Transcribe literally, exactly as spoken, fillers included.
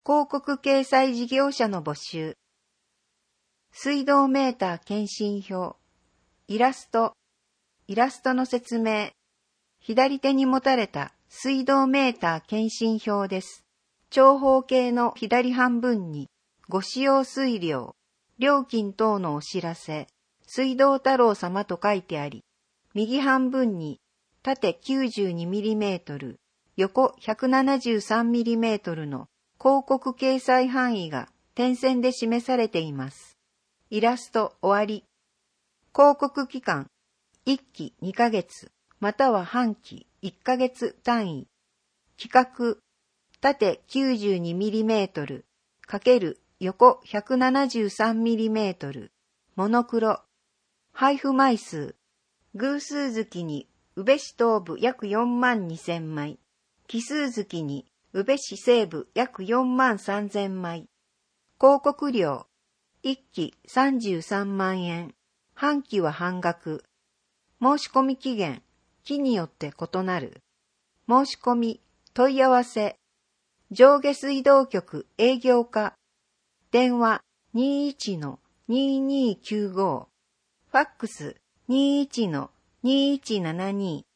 広告掲載事業者の募集。水道メーター検針票。イラスト。イラストの説明。左手に持たれた水道メーター検針票です。長方形の左半分にご使用水量、料金等のお知らせ、水道太郎様と書いてあり、右半分に縦 きゅうじゅうにミリメートル、横 ひゃくななじゅうさんミリメートルの広告掲載範囲が点線で示されています。イラスト終わり。広告期間、いっきにかげつ、または半期いっかげつ単位。規格、縦 きゅうじゅうにミリメートル ×横 ひゃくななじゅうさんミリメートル、モノクロ。配布枚数、偶数月に宇部市東部約よんまんにせんまい、奇数月に宇部市西部約よんまんさんぜんまい。広告料、いっきさんじゅうさんまんえん、半期は半額。申し込み期限、期によって異なる。申し込み、問い合わせ、上下水道局営業課、電話 にいちのにーにーきゅうご、ファックス にいちのにいちななに